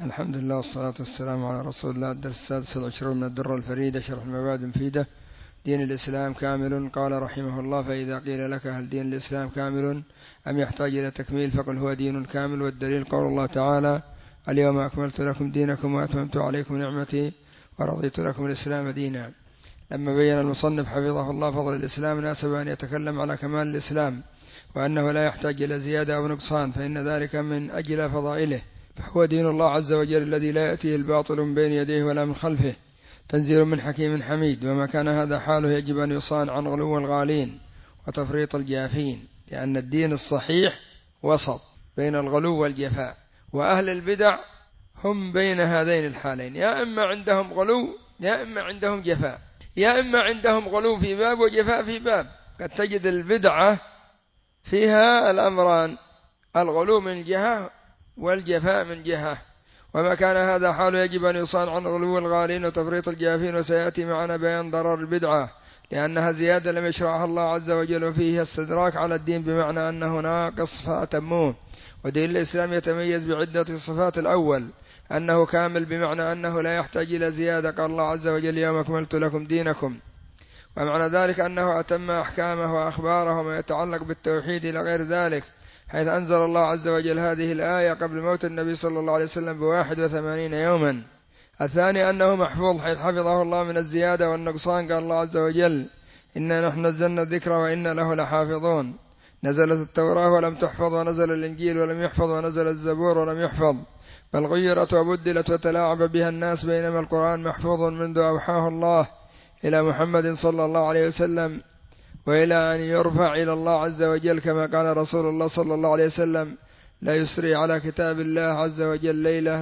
الحمد لله والصلاة والسلام على رسول الله. الدرس السادس والعشرون من الدرة الفريدة، شرح المبادئ المفيدة. دين الإسلام كامل. قال رحمه الله: فإذا قيل لك هل دين الإسلام كامل أم يحتاج إلى تكميل فقل هو دين كامل. والدليل قول الله تعالى: اليوم أكملت لكم دينكم وأتممت عليكم نعمتي ورضيت لكم الإسلام دينا. لما بين المصنف حفظه الله فضل الإسلام ناسب أن يتكلم على كمال الإسلام وأنه لا يحتاج إلى زيادة أو نقصان، فإن ذلك من أجل فضائله، فهو دين الله عز وجل الذي لا يأتيه الباطل من بين يديه ولا من خلفه، تنزيل من حكيم حميد. وما كان هذا حاله يجب أن يصان عن غلو الغالين وتفريط الجافين، لأن الدين الصحيح وسط بين الغلو والجفاء، وأهل البدع هم بين هذين الحالين، يا إما عندهم غلو يا إما عندهم جفاء، يا إما عندهم غلو في باب وجفاء في باب. قد تجد البدعة فيها الأمران، الغلو من جهة والجفاء من جهة. وما كان هذا حاله يجب أن يصان عن غلو الغالين وتفريط الجافين. وسيأتي معنا بيان ضرر البدعة، لأنها زيادة لم يشرعها الله عز وجل، وفيه استدراك على الدين بمعنى أنه ناقص فأتموه. ودين الإسلام يتميز بعدة صفات: الأول أنه كامل بمعنى أنه لا يحتاج إلى زيادة، قال الله عز وجل: اليوم أكملت لكم دينكم. ومعنى ذلك أنه أتم أحكامه وأخباره وما يتعلق بالتوحيد إلى غير ذلك، حيث أنزل الله عز وجل هذه الآية قبل موت النبي صلى الله عليه وسلم ب81 يوما. الثاني أنه محفوظ، حيث حفظه الله من الزيادة والنقصان، قال الله عز وجل: إنا نحن نزلنا الذكر وإنا له لحافظون. نزلت التوراة ولم تحفظ، ونزل الإنجيل ولم يحفظ، ونزل الزبور ولم يحفظ، بل غيرت وبدلت وتلاعب بها الناس، بينما القرآن محفوظ منذ أوحاه الله إلى محمد صلى الله عليه وسلم وإلى أن يرفع إلى الله عز وجل، كما قال رسول الله صلى الله عليه وسلم: لا يسري على كتاب الله عز وجل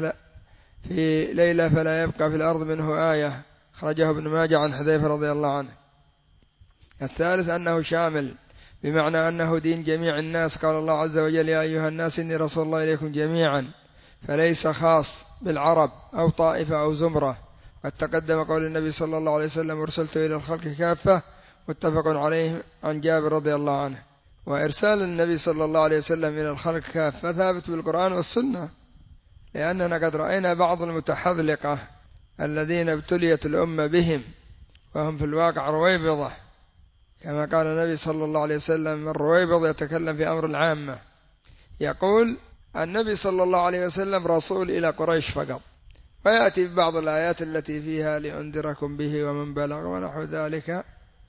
ليلة فلا يبقى في الأرض منه آية. خرجه ابن ماجه عن حذيفة رضي الله عنه. الثالث أنه شامل، بمعنى أنه دين جميع الناس، قال الله عز وجل: يا أيها الناس إني رسول الله إليكم جميعا، فليس خاص بالعرب أو طائفة أو زمرة. قد تقدم قول النبي صلى الله عليه وسلم: أرسلت إلى الخلق كافة، متفق عليه عن جابر رضي الله عنه. وإرسال النبي صلى الله عليه وسلم إلى الخلق كافة ثابت بالقرآن والسنة، لأننا قد رأينا بعض المتحذلقة الذين ابتليت الأمة بهم وهم في الواقع رويبضة، كما قال النبي صلى الله عليه وسلم: الرويبض يتكلم في أمر العامة. يقول النبي صلى الله عليه وسلم: رسول إلى قريش فقط، ويأتي ببعض الآيات التي فيها لأنذركم به ومن بلغ ونحو ذلك،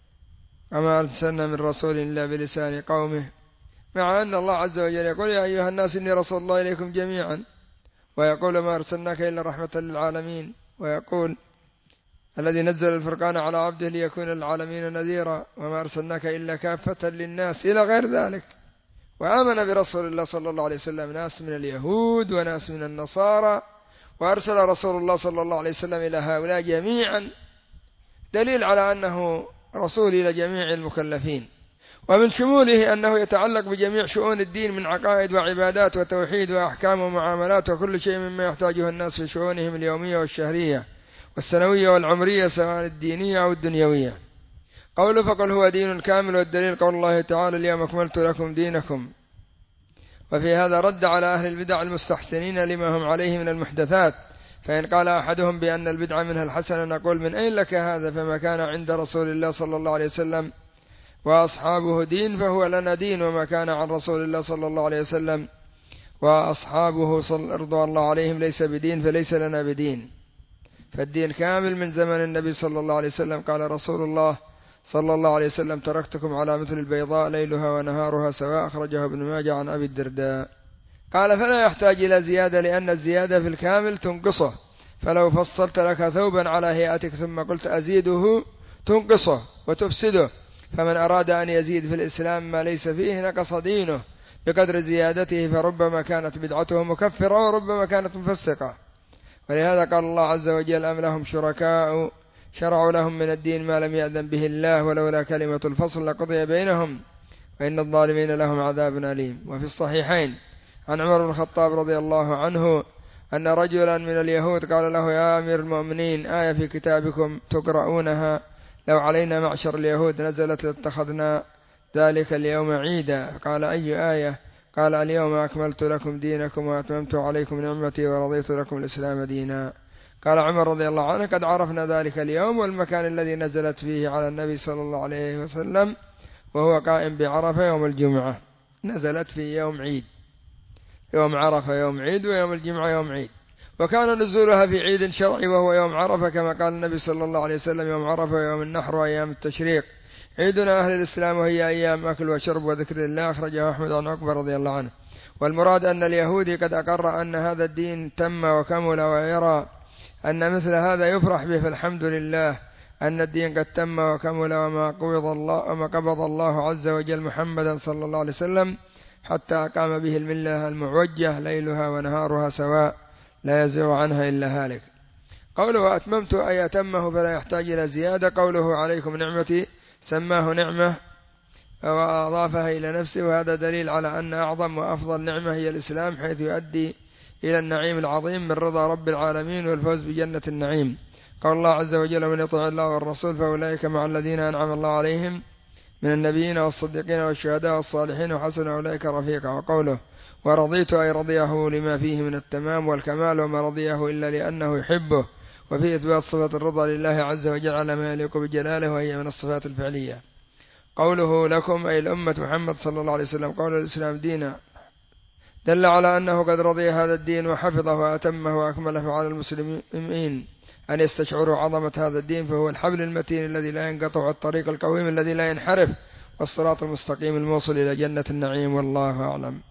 وما أرسلنا من رسول إلا بلسان قومه، مع أن الله عز وجل يقول: يا أيها الناس إني رسول الله إليكم جميعا، ويقول: ما أرسلناك إلا رحمة للعالمين، ويقول: الذي نزل الفرقان على عبده ليكون للعالمين نذيرا، وما أرسلناك إلا كافة للناس، إلى غير ذلك. وآمن برسول الله صلى الله عليه وسلم ناس من اليهود وناس من النصارى، وأرسل رسول الله صلى الله عليه وسلم إلى هؤلاء جميعا، دليل على أنه رسول إلى جميع المكلفين. ومن شموله أنه يتعلق بجميع شؤون الدين من عقائد وعبادات وتوحيد وأحكام ومعاملات وكل شيء مما يحتاجه الناس في شؤونهم اليومية والشهرية والسنوية والعمرية، سواء الدينية أو الدنيوية. قوله: فقل هو دين كامل. والدليل قول الله تعالى: اليوم أكملت لكم دينكم. وفي هذا رد على أهل البدع المستحسنين لما هم عليه من المحدثات، فإن قال أحدهم بأن البدعة منها الحسنة نقول: من أين لك هذا؟ فما كان عند رسول الله صلى الله عليه وسلم وأصحابه دين فهو لنا دين، وما كان عن رسول الله صلى الله عليه وسلم وأصحابه رضوان الله عليهم ليس بدين فليس لنا بدين. فالدين كامل من زمن النبي صلى الله عليه وسلم. قال رسول الله صلى الله عليه وسلم: تركتكم على مثل البيضاء ليلها ونهارها سواء. أخرجه ابن ماجه عن أبي الدرداء. قال: فلا يحتاج إلى زيادة، لأن الزيادة في الكامل تنقصه، فلو فصلت لك ثوبا على هيئتك ثم قلت أزيده تنقصه وتفسده. فمن أراد أن يزيد في الإسلام ما ليس فيه نقص دينه بقدر زيادته، فربما كانت بدعته مكفرة وربما كانت مفسقة. ولهذا قال الله عز وجل: أم لهم شركاء شرعوا لهم من الدين ما لم يأذن به الله ولولا كلمة الفصل لقضي بينهم وإن الظالمين لهم عذاب أليم. وفي الصحيحين عن عمر بن الخطاب رضي الله عنه أن رجلا من اليهود قال له: يا أمير المؤمنين، آية في كتابكم تقرؤونها لو علينا معشر اليهود نزلت لاتخذنا ذلك اليوم عيدا. قال: أي آية؟ قال اليوم أكملت لكم دينكم وأتممت عليكم نعمتي ورضيت لكم الإسلام دينا. قال عمر رضي الله عنه قد عرفنا ذلك اليوم والمكان الذي نزلت فيه على النبي صلى الله عليه وسلم وهو قائم بعرفة يوم الجمعة، نزلت في يوم عيد، يوم عرفة يوم عيد ويوم الجمعة يوم عيد، وكان نزولها في عيد شرعي وهو يوم عرفة كما قال النبي صلى الله عليه وسلم يوم عرفة ويوم النحر وأيام التشريق عيدنا أهل الإسلام وهي أيام أكل وشرب وذكر الله. أخرجه أحمد عن عقبة رضي الله عنه. والمراد أن اليهودي قد أقر أن هذا الدين تم وكمل ويرى أن مثل هذا يفرح به، فالحمد لله أن الدين قد تم وكمل وما قبض الله عز وجل محمدا صلى الله عليه وسلم حتى أقام به الملة المعوجة ليلها ونهارها سواء لا يزيغ عنها إلا هالك. قوله أتممت أي أتمه فلا يحتاج إلى زيادة. قوله عليكم نعمتي سماه نعمة وأضافها إلى نفسه، وهذا دليل على أن أعظم وأفضل نعمة هي الإسلام، حيث يؤدي إلى النعيم العظيم من رضا رب العالمين والفوز بجنة النعيم. قال الله عز وجل من يطع الله والرسول فأولئك مع الذين أنعم الله عليهم من النبيين والصديقين والشهداء والصالحين وحسن أولئك رفيقا. وقوله ورضيت أي رضيه لما فيه من التمام والكمال، وما رضيه إلا لأنه يحبه، وفي إثبات صفة الرضا لله عز وجل على ما يليق بجلاله وهي من الصفات الفعلية. قوله لكم أي الأمة محمد صلى الله عليه وسلم قول الإسلام دينا دل على أنه قد رضي هذا الدين وحفظه وأتمه وأكمله، فعلى المسلمين أن يستشعروا عظمة هذا الدين، فهو الحبل المتين الذي لا ينقطع، الطريق القويم الذي لا ينحرف، والصراط المستقيم الموصل إلى جنة النعيم. والله أعلم.